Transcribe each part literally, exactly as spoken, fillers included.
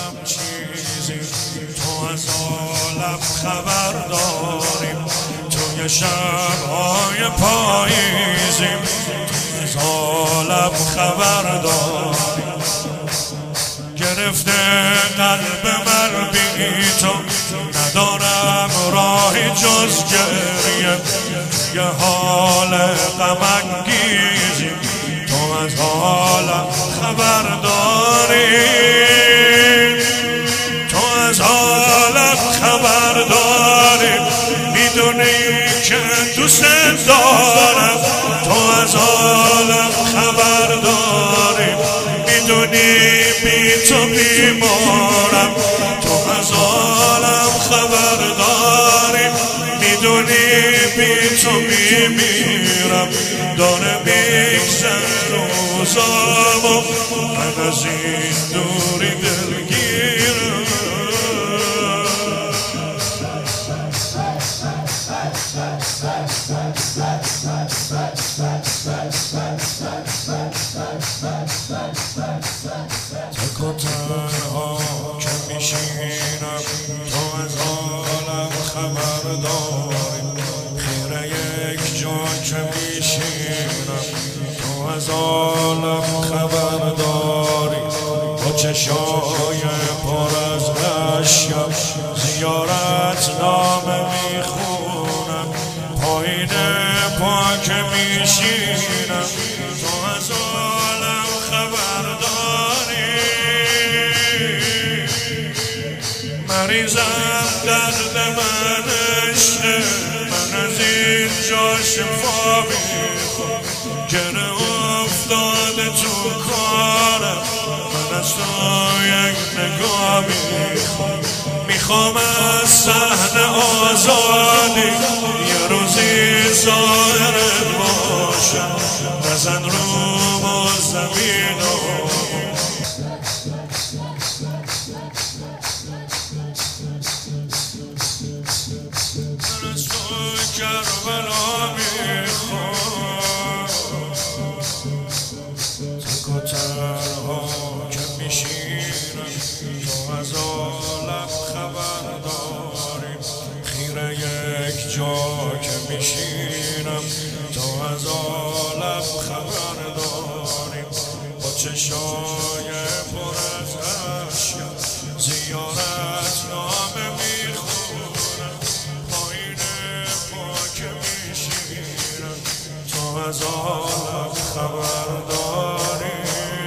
هم چیزی، تو از عالم خبر داریم، توی شبهای پاییزیم، تو از عالم خبر داریم. گرفته قلب من بی تو، ندارم راهی جز گریه، یه حال غم انگیزی، تو از حالم خبر داری، تو از حالم خبر داری، میدونی که دوست دارم، تو از حالم خبر داری، میدونی بی تو بیمارم، تو از حالم خبر داری، میدونی بی تو میمیرم، داره میگذر روزامو، من از این دوری دلگیرم. تک و تنها که میشینم، تو از عالم خبر داری، خیره یک جا که میشینم، تو از عالم خبر داری، با چشای پر از اشک زیارت نامه میخونم، پایین پا که میشینم، تو از عالم خبر داری، مریضم درد من عشقه، من از اینجا شفا میخوام، گره افتاده تو کارم، من از تو یک نگاه میخوام، میخوام از صحنه آزادی یه روزی ظاهرت باشم، نزن روم و زمین و من از تو کربلا میخوام، تک و تنها که میشینم، تو از عالم خبر داریم، خیره یک جا که میشینم، تو از عالم خبر داریم، با چشای پر از اشک زیارت نامه میخونم، پایین پا که میشینم، تو از عالم خبر داریم.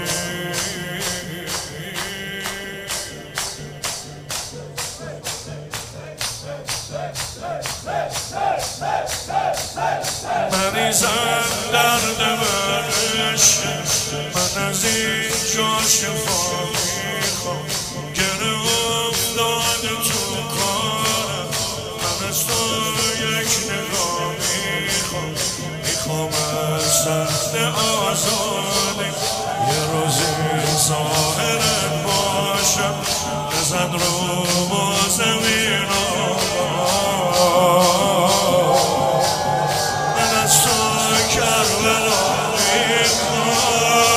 مریضم درد من عشق، من از اینجا شفا میخوام، گره افتاده تو کارم، من از تو یک نگاه میخوام، میخوام از صحنه آزادی یه روزی ظاهرت باشم، نزن روم و زمین و من از تو کربلا میخوام،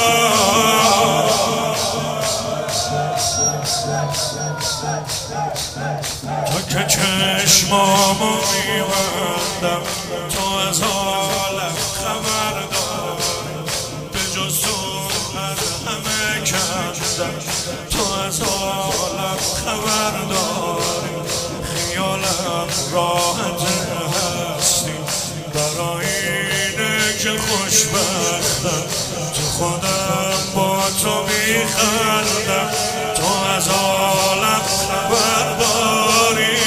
تا که چشمامو میبندم، تو از عالم خبر داری، به جز تو از همه کندم، تو از عالم خبر داری، خیالم راحت هستی، برای اینه که خوشبختم، تو خودم با تو میخندم، تو از عالم خبر داری،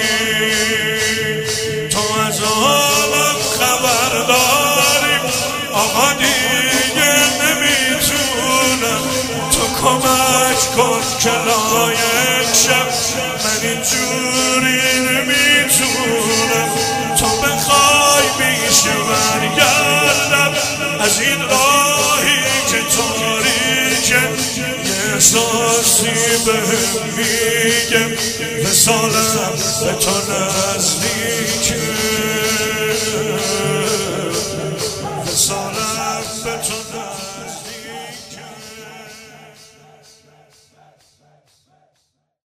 تو از عالم خبر داری، آقا دیگه نمیتونم، تو کمک کن که لایق شم، من اینجوری نمیتونم، تو بخوای میشه برگردم از این راهی که تاریکه، یه احساسی بهم میگه وصالم به تو نزدیکه.